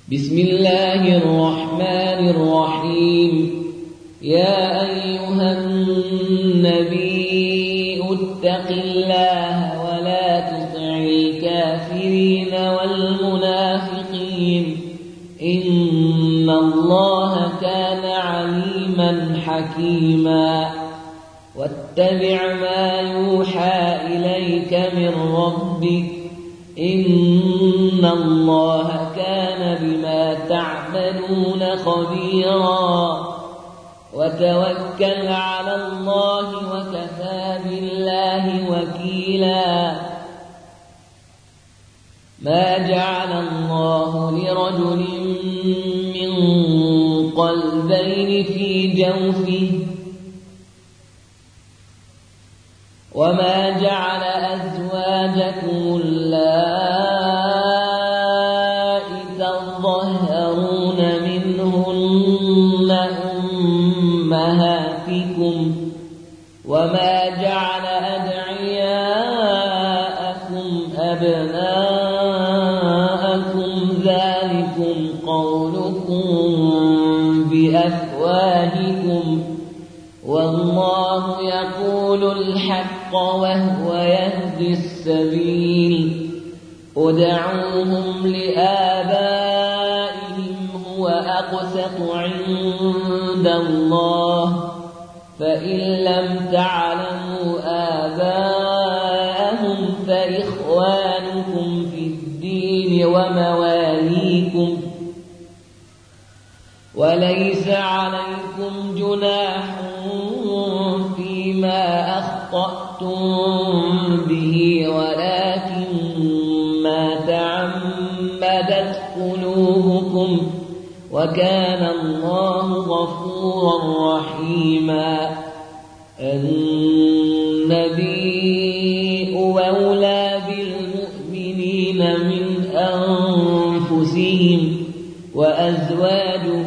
بسم الله الرحمن الرحيم. يا أيها النبي اتق الله ولا تطع الكافرين والمنافقين إن الله كان عليما حكيما. واتبع ما يوحى إليك من ربك إن الله كان بما تعملون خبيرا. وتوكل على الله وكفى بالله وكيلا. ما جعل الله لرجل من قلبين في جوفه وما جعل أزواجكم اللائي تظاهرون منهن أمهاتكم وما جعل أدعياءكم أبناءكم ذلكم قولكم بأفواهكم والله يقول الحق وهو يهدي السبيل. ادعوهم لآبائهم هو أقسط عند الله فإن لم تعلموا آباءهم فإخوانكم في الدين ومواليكم وليس عليكم جناح فيما أخطأتم به ولكن ما تعمدت قلوبكم وكان الله غفورا رحيما. النبي أولى بالمؤمنين من أنفسهم وأزواجه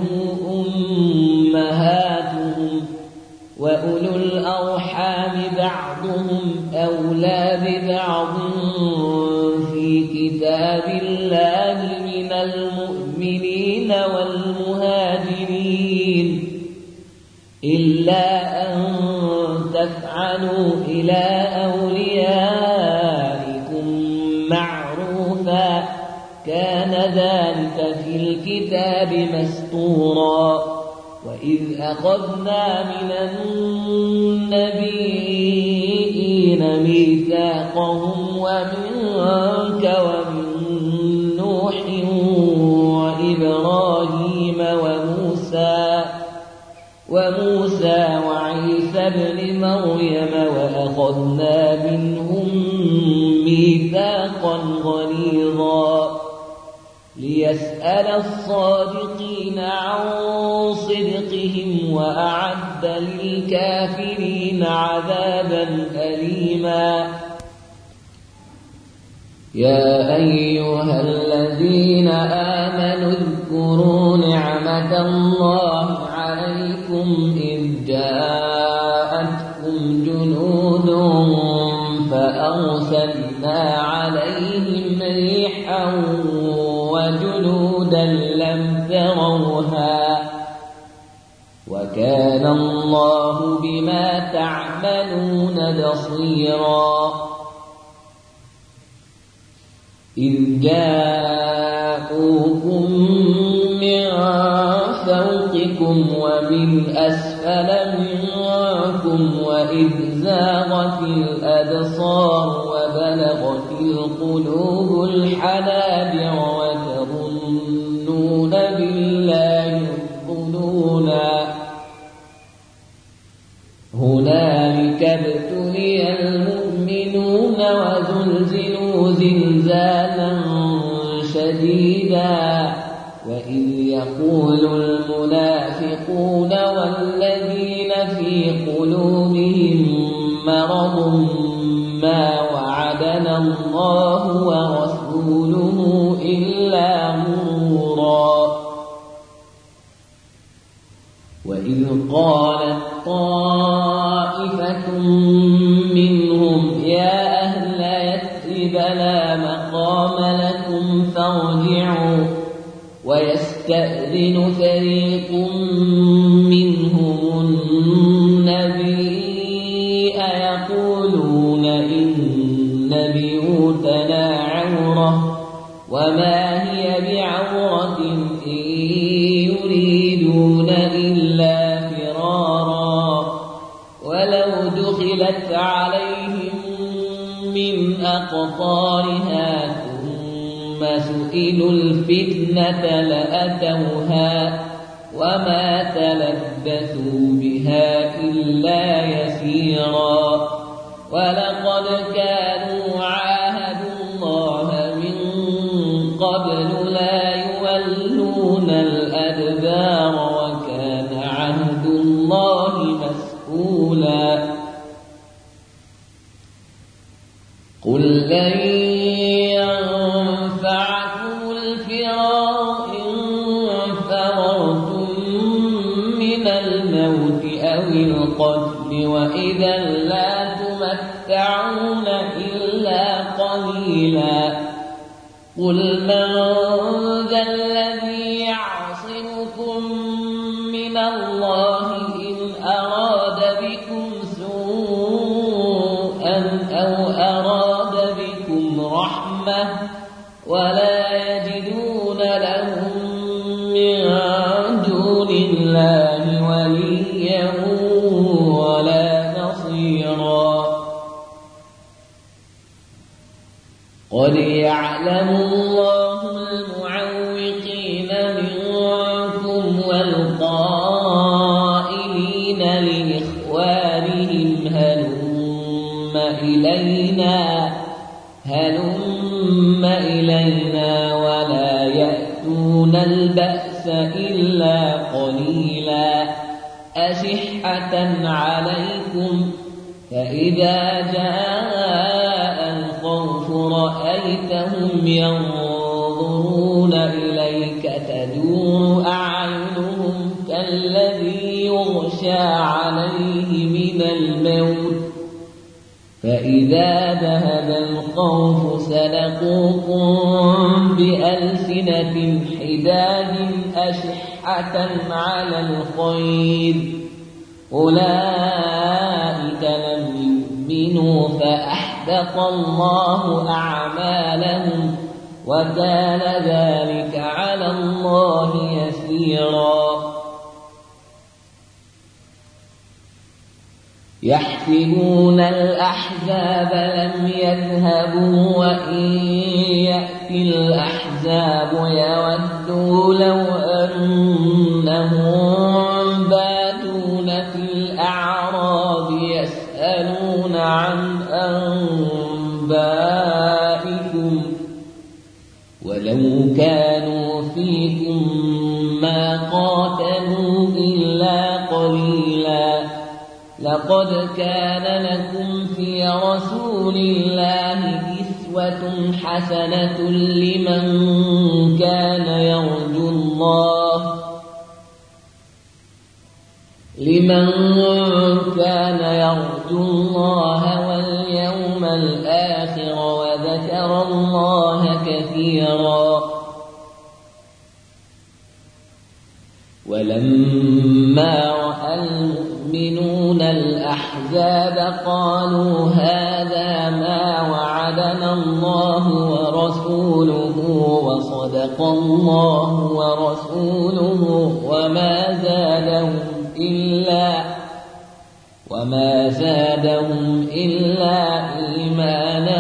أمهاتهم وأولو الأرحام بعضهم أولى ببعض في كتاب الله من المؤمنين والمهاجرين إلا أن تفعلوا إلى أوليائكم معروفا كان ذلك في الكتاب مسطورا. وإذ أخذنا من النبيين ميثاقهم ومنك ومن نوح وإبراهيم وموسى وعيسى ابن مريم وأخذنا منهم ميثاقا غليظا ليسأل الصادقين عن صدقهم وأعد للكافرين عذابا أليما. يا أيها الذين آمنوا اذكروا نعمة الله عليكم إذ جاءتكم جنود فأرسلنا عليهم ريحا وجنودا لم تروها وكان الله بما تعملون بصيرا. إذ جاءوكم من فوقكم ومن أسفل منكم وإذ زاغت الأبصار وبلغت القلوب الحناجر وتظنون بالله الظنونا. هنالك ابتلي المؤمنون وزلزلوا زلزالا شديدا. وإذ يقول المنافقون والذين في قلوبهم مرض ما وعدنا الله ورسوله إلا غرورا. وإذ قالت طائفة منهم يا أهل يثرب لا مقام لكم فارجعوا ويستأذن فريق منهم النبي يقولون إن بيوتنا عورة وما هي بعورة إن يريدون إلا فرارا ولو دخلت عليهم من أقطارها ثم سئلوا الفتنة لأتوها وما تلبثوا بها إلا يسيرا ولقد كانوا عاهدوا الله من قبل لا يولون الأدبار وكان عهد الله مسؤولا قل لن ينفعكم الفرار إن فررتم من الموت أو القتل وإذا لا تمتعون إلا قليلا قل من ذا الذي يعصمكم من الله إن أراد بكم سوءا أو أراد بكم رحمة ولا يجدون لهم من دون الله وليا ولا نصيرا قد يعلم الله المعوقين منكم والقائلين لإخوانهم هلم إلينا ولا يأتون البأس إلا قليلا أشحة عليكم فإذا جاء الخوف رأيتهم ينظرون إليك تدور أعينهم كالذي يغشى عليه من الموت فإذا ذهب الخوف سلقوكم بألسنة حداد أشحة على الخير أولئك لم يؤمنوا فأحبط الله أعمالهم وكان ذلك على الله يسيرا يحسبون الأحزاب لم يذهبوا وإن يأتي الأحزاب يودوا لو أنهم بادون في الأعراب يسألون عن أنبائكم ولو كانوا فيكم ما قاتلوا إلا قليلا لقد كان لكم في رسول الله أسوة حسنة لمن كان يرجو الله واليوم الآخر وذكر الله كثيرا ولما رأى المؤمنون الأحزاب قالوا هذا ما وعدنا الله ورسوله وصدق الله ورسوله وما زادهم إلا إيمانا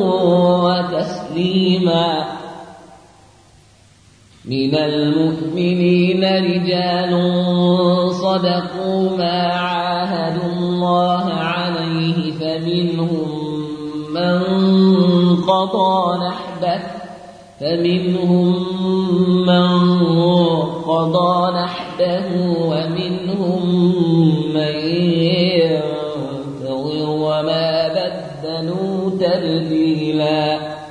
وتسليما من المؤمنين رجال صدقوا ما عاهدوا الله عليه فمنهم من قضى نحبه ومنهم من ينتظر وما بدلوا تبديلا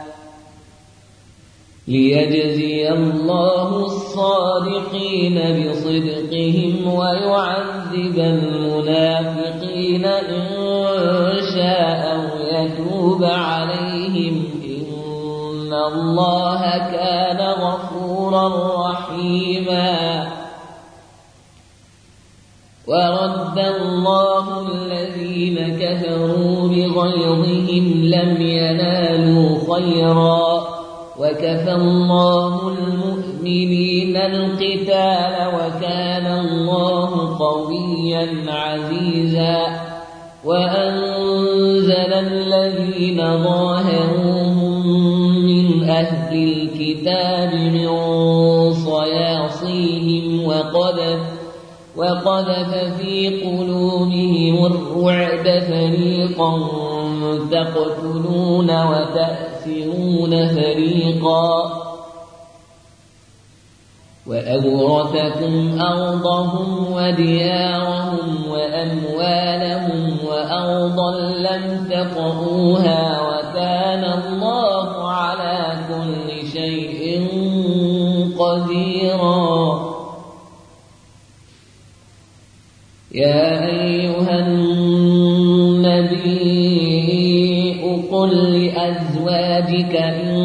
ليجزي الله الصادقين بصدقهم ويعذب المنافقين إن شاء ويتوب عليهم إن الله كان غفورا غفورا رحيما ورد الله الذين كفروا بغيظهم لم ينالوا خيرا وكفى الله المؤمنين القتال وكان الله قويا عزيزا وأنزل الذين ظاهروهم من أهل الكتاب من صياصيهم وقذف في قلوبهم الرعب فريقا تقتلون وتأسرون فريقا وأورثكم أرضهم وديارهم وأموالهم وأرضا لم تطئوها وكان الله على كل شيء قديرا يا أيها النبي قل لأزواجك إن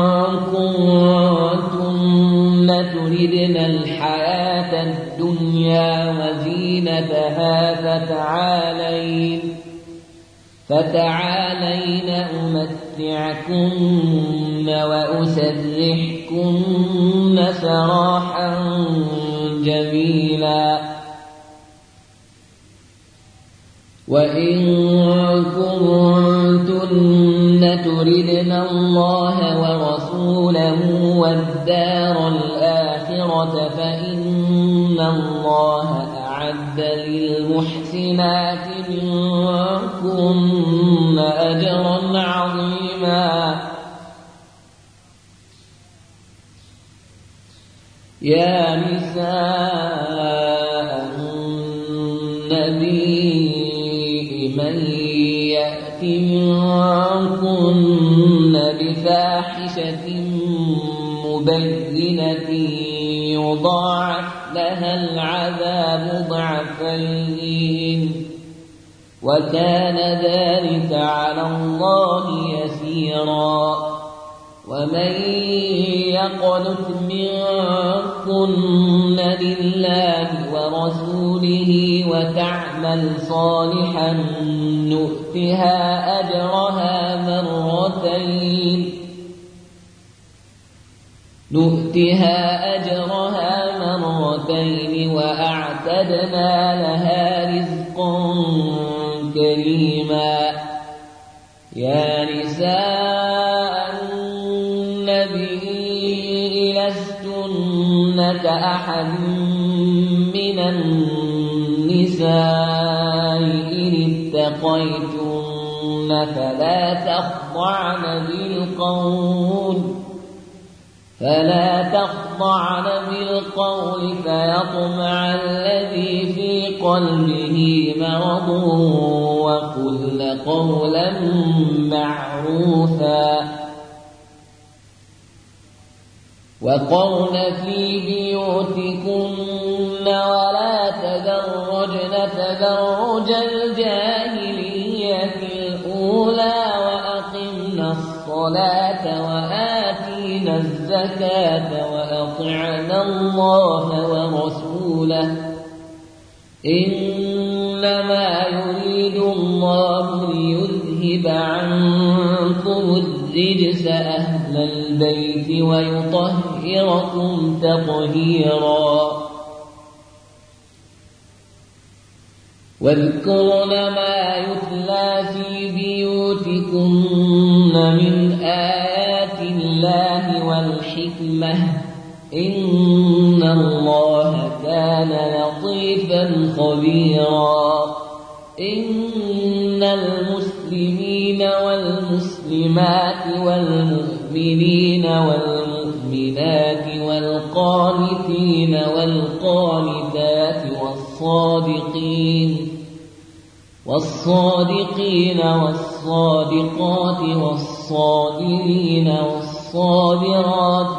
كنتن تردن الحياة الدنيا وزينتها فتعالين أمتعكن وأسرحكن سراحا جميلا وإن كنتن تردن الله ورسوله والدار الآخرة فإن الله أعد للمحسنات منكن أجرا عظيما يا نساء النبي من يأت منكن بفاحشة مبينة يضاعف لها العذاب ضعفين وكان ذلك على الله يسيرا ومن يقنت منكن لله ورسوله وتعمل صالحا نؤتها أجرها مرتين وأعتدنا لها رزقا كريما يا نساء النبي لستن كأحد من النساء إن اتقيتن فلا تخضعن بالقول فيطمع الذي في قلبه مرض وقلن قولا معروفا وقرن في بيوتكن ولا تبرجن تبرج الجاهلية الأولى وأقمنا الصلاة وآتينا الزكاة وأطعنا الله ورسوله إنما يريد الله ليذهب عنكم الرجس أهل البيت ويطهركم تطهيرا واذكرن ما يتلى في بيوتكن من آيات الله والحكمة إن الله كان لطيفا خبيرا إن المسلمين والمسلمات والمؤمنين والمؤمنات والقانتين والقانتات والصادقين والصادقات والصابرين والصابرات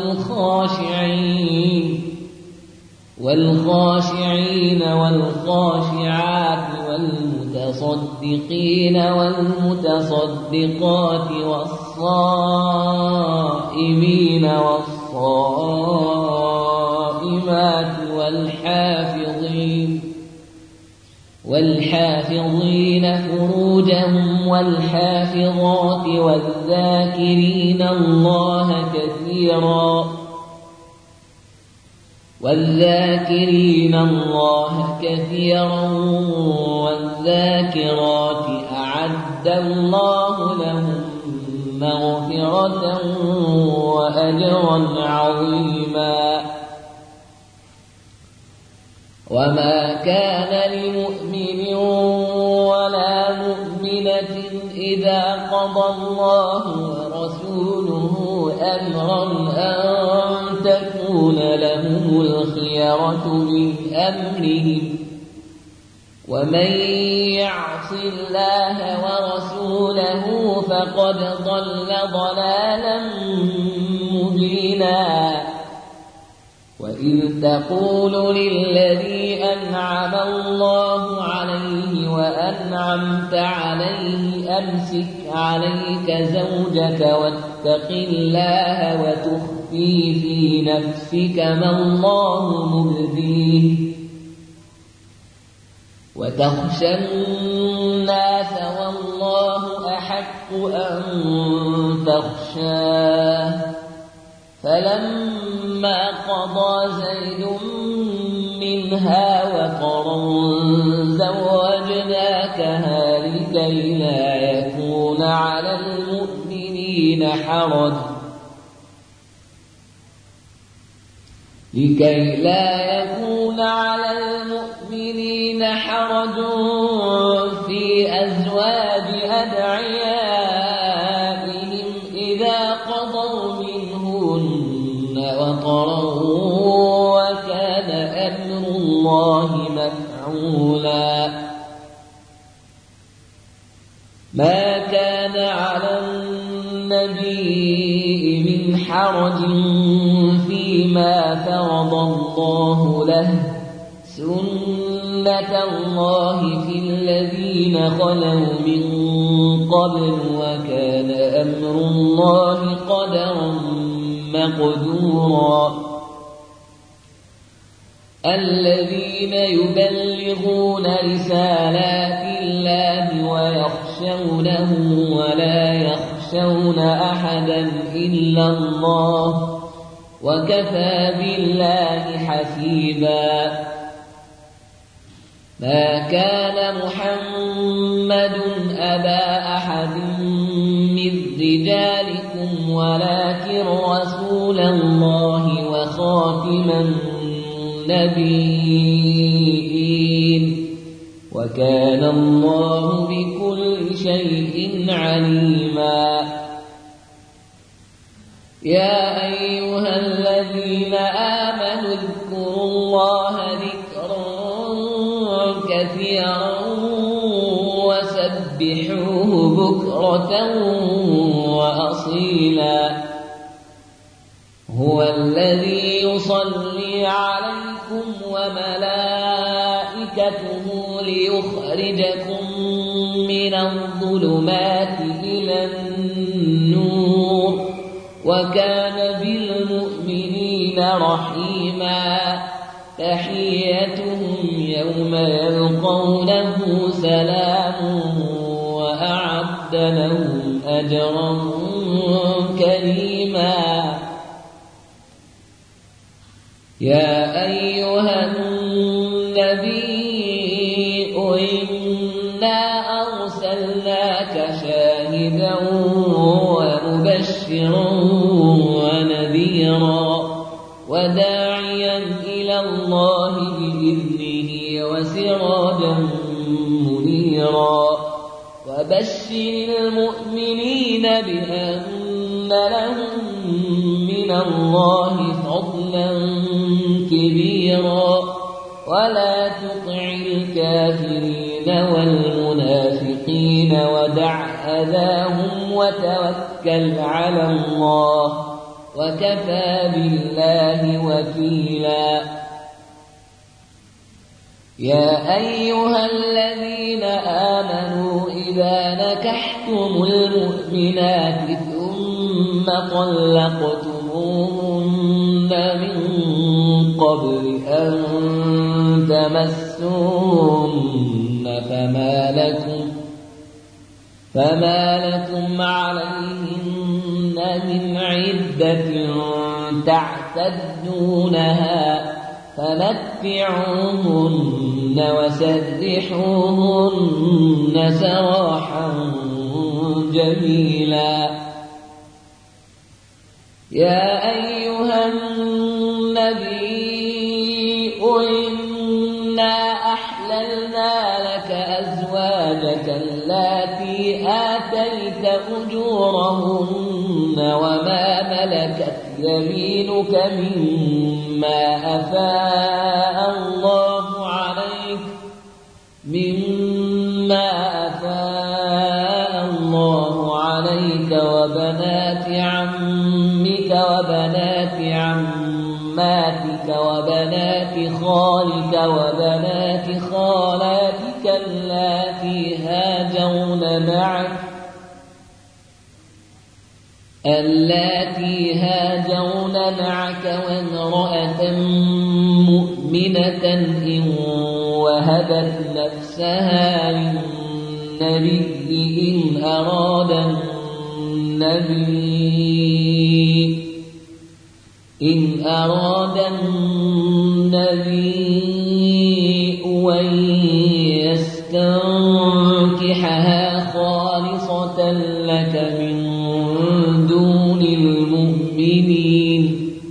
والخاشعين والخاشعات والمتصدقين والمتصدقات والصائمين والصائمات والصائمات والحافظين فروجهم والحافظات والذاكرين الله كثيرا والذاكرات أعد الله لهم مغفرة وأجرا عظيما. وما كان لمؤمن ولا مؤمنة إذا قضى الله ورسوله أمرا أن تكون لهم الخيرة من أمرهم ومن يعص الله ورسوله فقد ضل ضلالا مبينا. وإذ تقول للذي أنعم الله عليه وأنعمت عليه أمسك عليك زوجك واتق الله وتخفي في نفسك ما الله مبديه وتخشى الناس والله أحق أن تخشاه. فلما قضى زيد منها وطرا زوجناكها لكي لا يكون على المؤمنين حرج في أزواج أدعيائهم إذا قضوا منهن وطرا وكان أمر الله مفعولا. ما كان على النبي من حرج فيما فرض الله له سنة الله في الذين خلوا من قبل وكان أمر الله قدرا مقدورا. الذين يبلغون رسالات الله ويخشونه ولا يخشون أحدا إلا الله وكفى بالله حسيبا. ما كان محمد أبا أحد من رجالكم ولكن رسول الله وخاتم النبيين وكان الله بكل شيء عليما. يا أيها الذين آمنوا اذكروا الله ذكرا كثيرا وسبحوه بكرة وأصيلا. هو الذي يصلي عليكم وملائكته ليخرجكم من الظلمات إلى النور وكان بالمؤمنين رحيما. تحيتهم يوم يلقونه سلام وأعد لهم أجرا كريما. يا أيها النبي إنا أرسلناك شاهدا ومبشرا ونذيرا وداعيا إلى الله بإذنه وسراجا منيرا. وبشر المؤمنين بأن لهم من الله فضلا كبيرا ولا تطع الكافرين والمنافقين ودع أذاهم وتوكل على الله وكفى بالله وكيلا. يا أيها الذين آمنوا إذا نكحتم المؤمنات ثم طلقتم طلقتموهن من قبل أن تمسوهن فما لكم عليهن من عدة تعتدونها فمتعوهن وسرحوهن سراحا جميلا. يا أيها النبي إنا أحللنا لك أزواجك اللاتي آتيت أجورهن وما ملكت يمينك مما أفاء الله عليك وبنات عمك وبنات عماتك وبنات خالك وبنات خالاتك اللاتي هاجرن معك وامرأة مؤمنة إن وهبت نفسها للنبي إن أراد النبي أن يستنكحها خالصة لك من دون المؤمنين.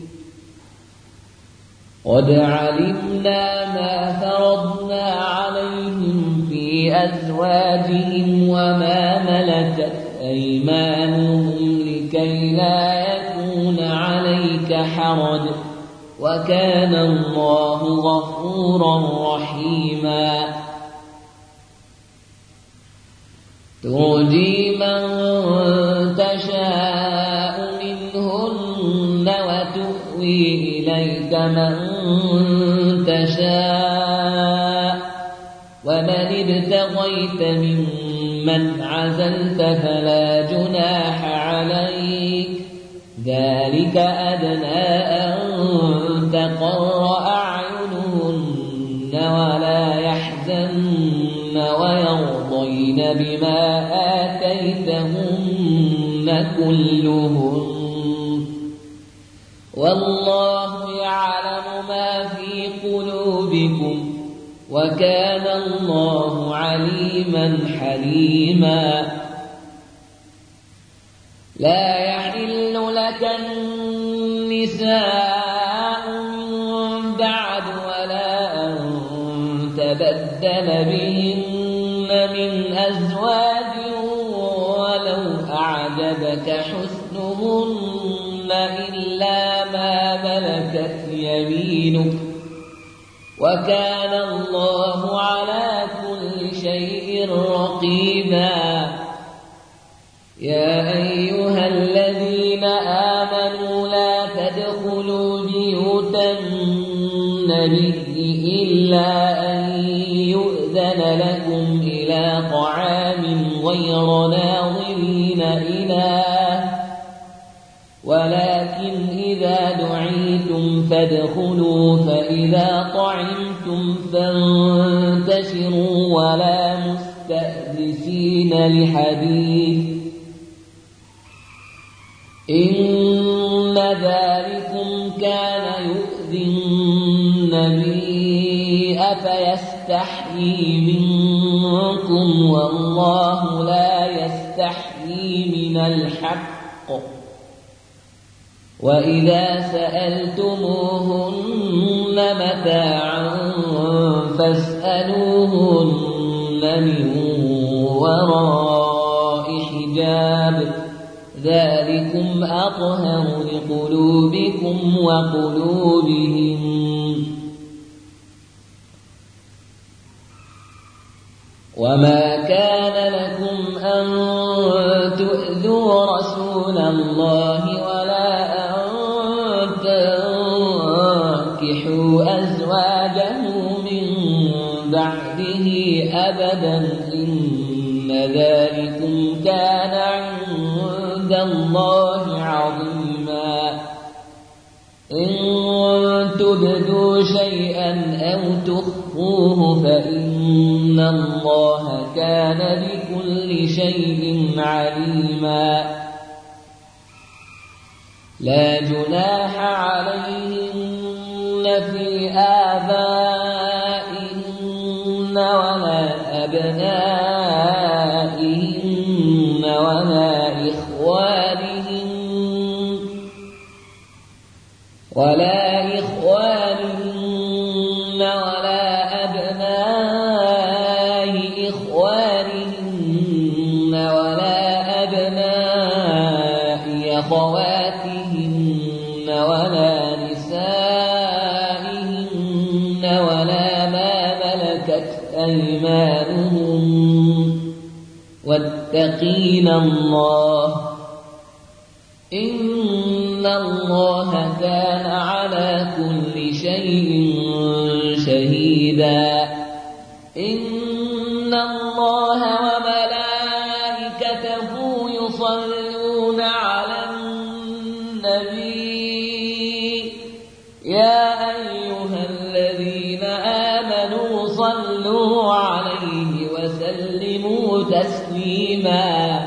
قد علمنا ما فرضنا عليهم في أزواجهم وما ملكت أيمانهم لكي لا يكون عليك حرج وكان الله غفورا رحيما. ترجي من تشاء منهن وتؤوي إليك من تشاء ومن ابتغيت ممن عزلت فلا جناح عليك ذلك أدنى أن تقر أعينهن ولا يحزن ويرضين بما آتيتهن كلهن والله يعلم ما في قلوبكم وكان الله عليما حليما. لا يحل لك النساء من بعد ولا أن تبدل بهن من أزواج ولو أعجبك حسنهن إلا ما ملكت يمينك وكان الله على كل شيء رقيبا. يا أيها الذين آمنوا لا تدخلوا بيوت النبي إلا أن يؤذن لكم إلى طعام غير ناظرين إناه ولكن إذا دعيتم فادخلوا فإذا طعمتم فانتشروا ولا مستأنسين لحديث إن ذلكم كان يؤذي النبي فيستحيي منكم والله لا يستحيي من الحق. وإذا سألتموهن متاعا فاسألوهن من وراء حجاب ذلكم أطهر لقلوبكم وقلوبهم. وما كان لكم أن تؤذوا رسول الله ولا أن تنكحوا أزواجه من بعده أبدا إن ذلكم كان عند الله عظيما. تبدوا شيئا أو تخفوه فإن الله كان بكل شيء عليما لا جناح عليهن في آبائهن ولا أبنائهن ولا إخوانهن ولا أبناء إخوانهن ولا أبناء أخواتهن ولا نسائهن ولا ما ملكت أيمانهن واتقين الله إن الله كان على كل شيء شهيدا إن الله وملائكته يصلون على النبي يا أيها الذين آمنوا صلوا عليه وسلموا تسليما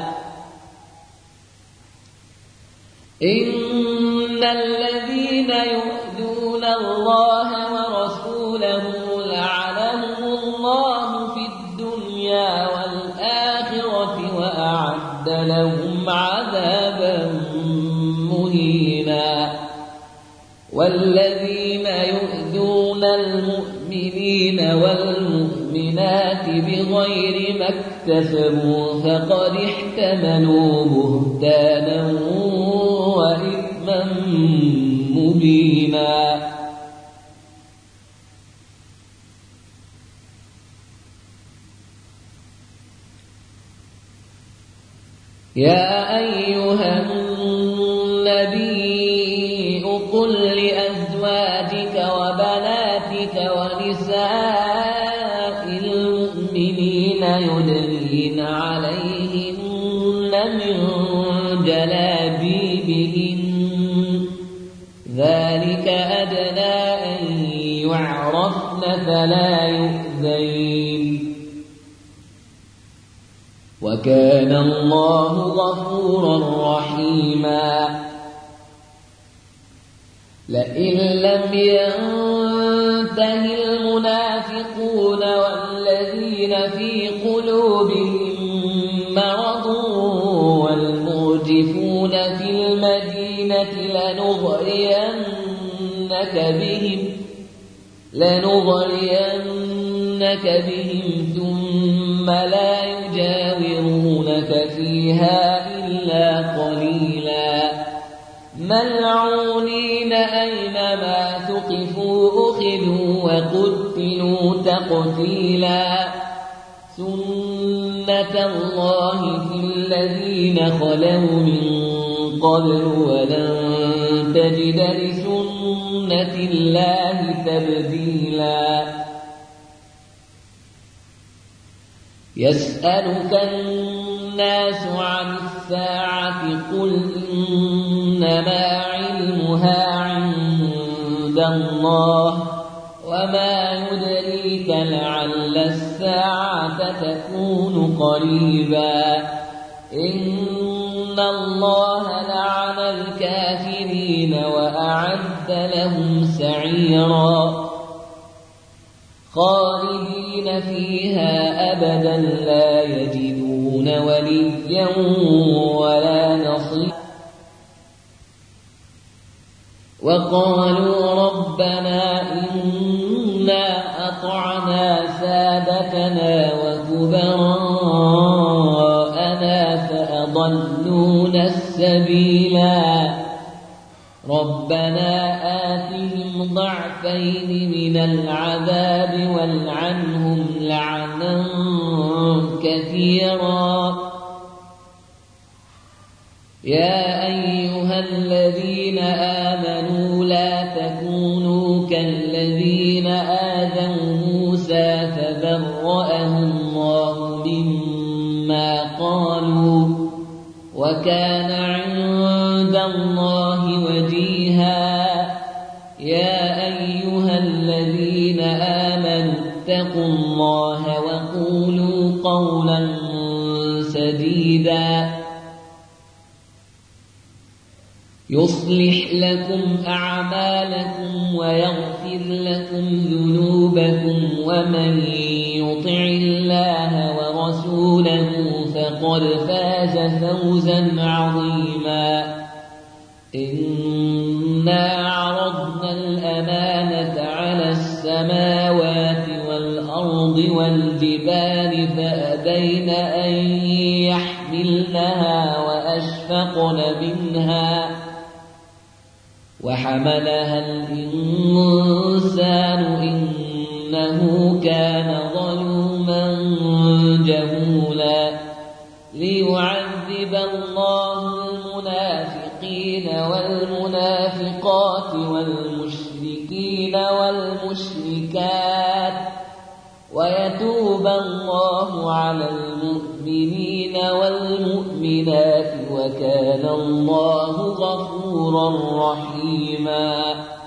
إن الذين يؤذون الله ورسوله لعنهم الله في الدنيا والآخرة وأعد لهم عذابا مهينا والذين يؤذون المؤمنين والمؤمنات بغير ما اكتسبوا فقد احتملوا بهتانا وإثما مبينا يا أيها النبي قل لأزواجك وبناتك ونساء المؤمنين يدنين عليهن من جلابيبهن ذلك أدنى أن يعرفن فلا يؤذين وكان الله غفورا رحيما لئن لم ينته المنافقون والذين في قلوبهم مرض والمرجفون في المدينة لنغرينك بهم ثم لا يجاورونك فيها إلا قليلا ملعونين أينما ثقفوا أخذوا وقتلوا تقتيلا سنة الله في الذين خلوا من قبل ولن تجد لسنة الله تبديلا يسألك الناس عن الساعة قل إنما علمها عند الله وما يدريك لعل الساعة تكون قريبا إن الله لعن الكافرين وأعد لهم سعيرا خالدين فيها أبدا لا يجدون وليا ولا نصيرا وقالوا ربنا إنا أطعنا سادتنا وكبراءنا فأضلونا السبيلا ربنا آتهم ضعفين من العذاب والعنهم لعنا كثيرا يا أيها الذين آمنوا لا تكونوا كالذين آذوا موسى فبرأه الله مما قالوا وكان عند الله وجيها يا أيها الذين آمنوا اتقوا الله وقولوا قولا سديدا يصلح لكم أعمالكم ويغفر لكم ذنوبكم ومن يطع الله ورسوله فقد فاز فوزا عظيما إنا عرضنا الأمانة على السماوات والأرض والجبال فأبين أن يحملنها وأشفقن منها وحملها الإنسان إنه كان ظلوما جهولا ليعذب الله المنافقين والمنافقات والمشركين والمشركات ويتوب الله على المؤمنين والمؤمنات وكان الله غفورا رحيما